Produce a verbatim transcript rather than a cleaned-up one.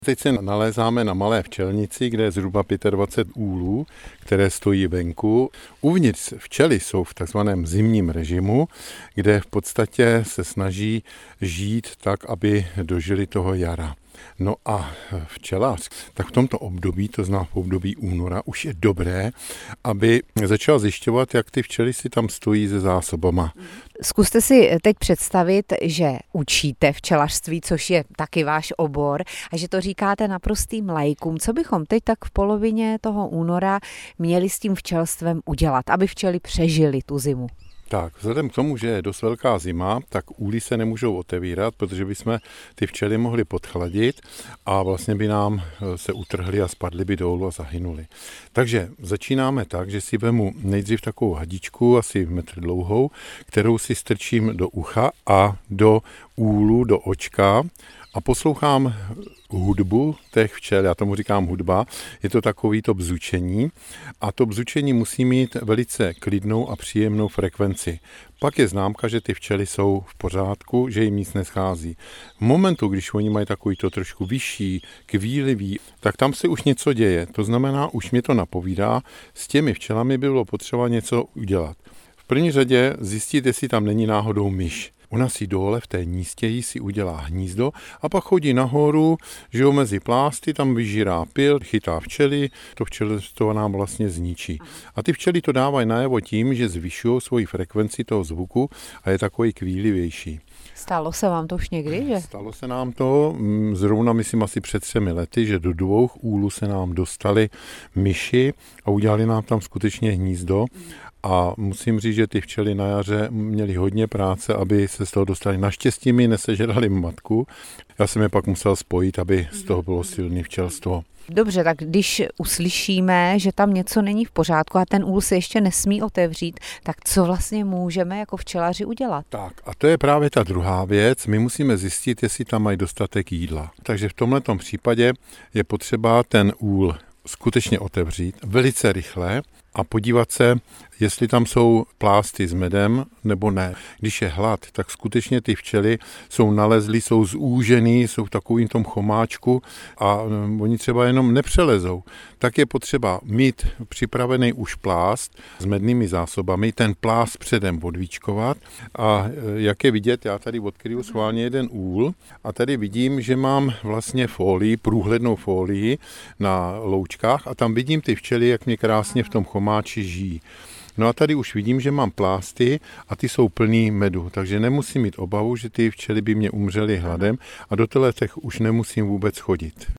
Teď se nalézáme na malé včelnici, kde je zhruba dvacet pět úlů, které stojí venku. Uvnitř včely jsou v takzvaném zimním režimu, kde v podstatě se snaží žít tak, aby dožili toho jara. No a včelař, tak v tomto období, to znamená v období února, už je dobré, aby začal zjišťovat, jak ty včely si tam stojí se zásobama. Zkuste si teď představit, že učíte včelařství, což je taky váš obor, a že to říkáte naprostým laikům. Co bychom teď tak v polovině toho února měli s tím včelstvem udělat, aby včely přežily tu zimu? Tak, vzhledem k tomu, že je dost velká zima, tak úly se nemůžou otevírat, protože bychom ty včely mohli podchladit a vlastně by nám se utrhly a spadly by dolů a zahynuli. Takže začínáme tak, že si vemu nejdřív takovou hadičku, asi metr dlouhou, kterou si strčím do ucha a do úlu, do očka a poslouchám hudbu těch včel, já tomu říkám hudba, je to takový to bzučení a to bzučení musí mít velice klidnou a příjemnou frekvenci. Pak je známka, že ty včely jsou v pořádku, že jim nic neschází. V momentu, když oni mají takový to trošku vyšší, kvílivý, tak tam se už něco děje. To znamená, už mě to napovídá, s těmi včelami by bylo potřeba něco udělat. V první řadě zjistit, jestli tam není náhodou myš. Ona si dole v té nístěji si udělá hnízdo a pak chodí nahoru, že jo, mezi plásty, tam vyžírá pyl, chytá včely, to včelstvo nám vlastně zničí. A ty včely to dávají najevo tím, že zvyšují svoji frekvenci toho zvuku a je takový kvílivější. Stalo se vám to už někdy, že? Stalo se nám to, zrovna myslím asi před třemi lety, že do dvou úlů se nám dostali myši a udělali nám tam skutečně hnízdo. A musím říct, že ty včely na jaře měly hodně práce, aby se z toho dostali. Naštěstí mi nesežrali matku. Já jsem je pak musel spojit, aby z toho bylo silné včelstvo. Dobře, tak když uslyšíme, že tam něco není v pořádku a ten úl se ještě nesmí otevřít, tak co vlastně můžeme jako včelaři udělat? Tak a to je právě ta druhá věc. My musíme zjistit, jestli tam mají dostatek jídla. Takže v tomhletom případě je potřeba ten úl skutečně otevřít velice rychle a podívat se, jestli tam jsou plásty s medem nebo ne. Když je hlad, tak skutečně ty včely jsou nalezlí, jsou zúžený, jsou v takovým tom chomáčku a oni třeba jenom nepřelezou. Tak je potřeba mít připravený už plást s mednými zásobami, ten plást předem odvíčkovat a jak je vidět, já tady odkryju schválně jeden úl a tady vidím, že mám vlastně folii, průhlednou folii na loučkách a tam vidím ty včely, jak mě krásně v tom chomáči žijí. No a tady už vidím, že mám plásty a ty jsou plný medu, takže nemusím mít obavu, že ty včely by mě umřely hladem a do těch už nemusím vůbec chodit.